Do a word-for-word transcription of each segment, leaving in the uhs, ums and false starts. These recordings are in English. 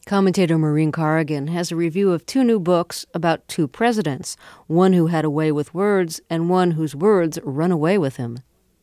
Commentator Maureen Corrigan has a review of two new books about two presidents, one who had a way with words and one whose words run away with him.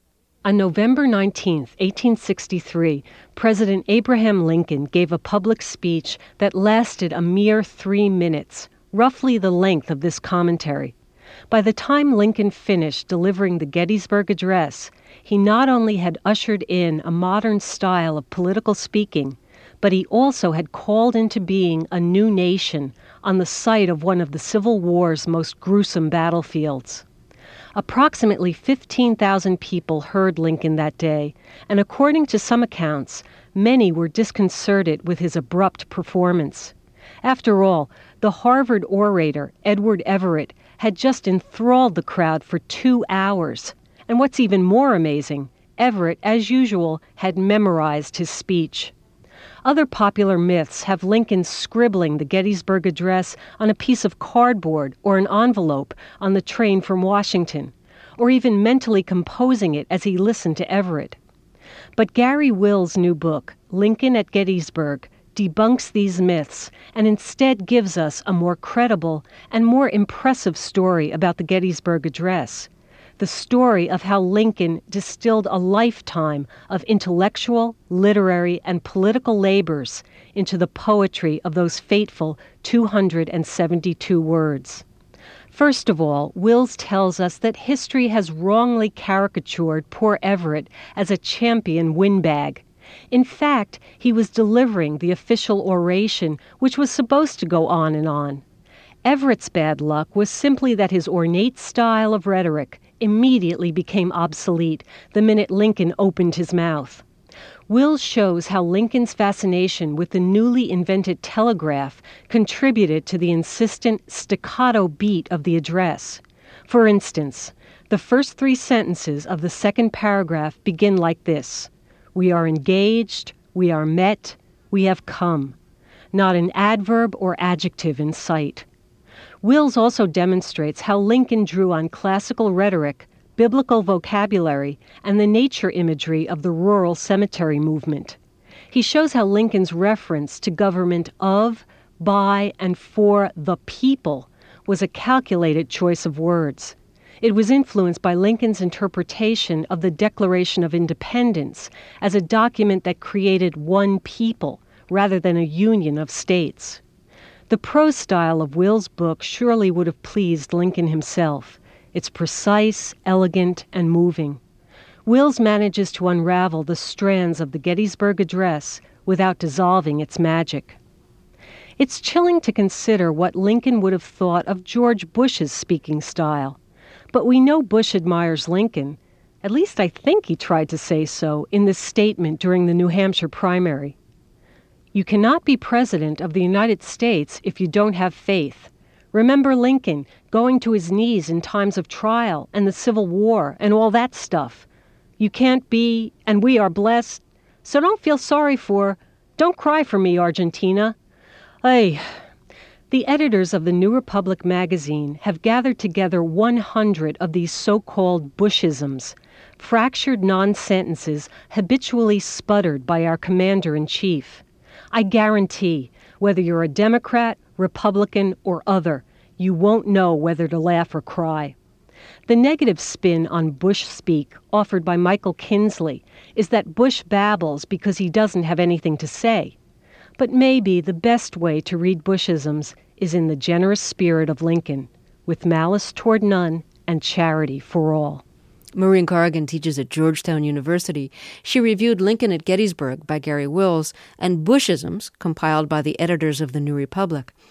On November nineteenth, eighteen sixty-three, President Abraham Lincoln gave a public speech that lasted a mere three minutes, roughly the length of this commentary. By the time Lincoln finished delivering the Gettysburg Address, he not only had ushered in a modern style of political speaking, but he also had called into being a new nation on the site of one of the Civil War's most gruesome battlefields. Approximately fifteen thousand people heard Lincoln that day, and according to some accounts, many were disconcerted with his abrupt performance. After all, the Harvard orator, Edward Everett, had just enthralled the crowd for two hours. And what's even more amazing, Everett, as usual, had memorized his speech. Other popular myths have Lincoln scribbling the Gettysburg Address on a piece of cardboard or an envelope on the train from Washington, or even mentally composing it as he listened to Everett. But Garry Wills' new book, Lincoln at Gettysburg, debunks these myths and instead gives us a more credible and more impressive story about the Gettysburg Address. The story of how Lincoln distilled a lifetime of intellectual, literary, and political labors into the poetry of those fateful two hundred seventy-two words. First of all, Wills tells us that history has wrongly caricatured poor Everett as a champion windbag. In fact, he was delivering the official oration, which was supposed to go on and on. Everett's bad luck was simply that his ornate style of rhetoric immediately became obsolete the minute Lincoln opened his mouth. Wills shows how Lincoln's fascination with the newly invented telegraph contributed to the insistent staccato beat of the address. For instance, the first three sentences of the second paragraph begin like this: "We are engaged, we are met, we have come." Not an adverb or adjective in sight. Wills also demonstrates how Lincoln drew on classical rhetoric, biblical vocabulary, and the nature imagery of the rural cemetery movement. He shows how Lincoln's reference to government of, by, and for the people was a calculated choice of words. It was influenced by Lincoln's interpretation of the Declaration of Independence as a document that created one people rather than a union of states. The prose style of Wills' book surely would have pleased Lincoln himself. It's precise, elegant, and moving. Wills manages to unravel the strands of the Gettysburg Address without dissolving its magic. It's chilling to consider what Lincoln would have thought of George Bush's speaking style. But we know Bush admires Lincoln. At least I think he tried to say so in this statement during the New Hampshire primary. "You cannot be president of the United States if you don't have faith. Remember Lincoln going to his knees in times of trial and the Civil War and all that stuff. You can't be, and we are blessed. So don't feel sorry for, don't cry for me, Argentina." Ay. The editors of the New Republic magazine have gathered together one hundred of these so-called Bushisms, fractured non-sentences habitually sputtered by our commander-in-chief. I guarantee, whether you're a Democrat, Republican, or other, you won't know whether to laugh or cry. The negative spin on Bush speak offered by Michael Kinsley is that Bush babbles because he doesn't have anything to say. But maybe the best way to read Bushisms is in the generous spirit of Lincoln, with malice toward none and charity for all. Maureen Corrigan teaches at Georgetown University. She reviewed Lincoln at Gettysburg by Garry Wills and Bushisms, compiled by the editors of the New Republic.